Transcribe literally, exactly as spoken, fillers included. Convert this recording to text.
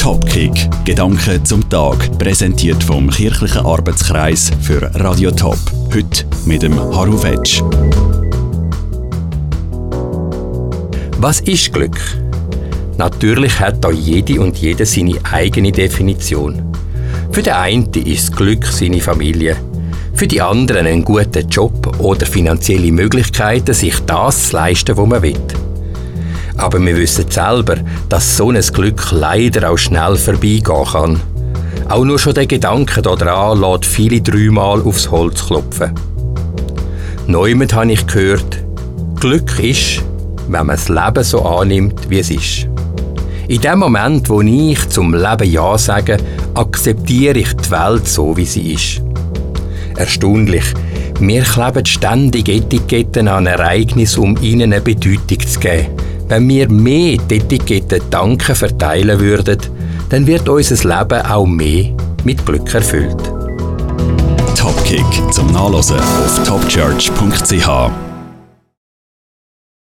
Topkick, Gedanken zum Tag, präsentiert vom Kirchlichen Arbeitskreis für Radio Top. Heute mit dem Haru Vetsch. Was ist Glück? Natürlich hat da jede und jeder seine eigene Definition. Für den einen ist Glück seine Familie, für die anderen einen guten Job oder finanzielle Möglichkeiten, sich das zu leisten, was man will. Aber wir wissen selber, dass so ein Glück leider auch schnell vorbeigehen kann. Auch nur schon der Gedanke daran lässt viele dreimal aufs Holz klopfen. Neuemand habe ich gehört, Glück ist, wenn man das Leben so annimmt, wie es ist. In dem Moment, wo ich zum Leben Ja sage, akzeptiere ich die Welt so, wie sie ist. Erstaunlich, wir kleben ständig Etiketten an Ereignisse, um ihnen eine Bedeutung zu geben. Wenn wir mehr die Etiketten Danke verteilen würden, dann wird unser Leben auch mehr mit Glück erfüllt. Topkick zum Nachlesen auf topchurch punkt c h.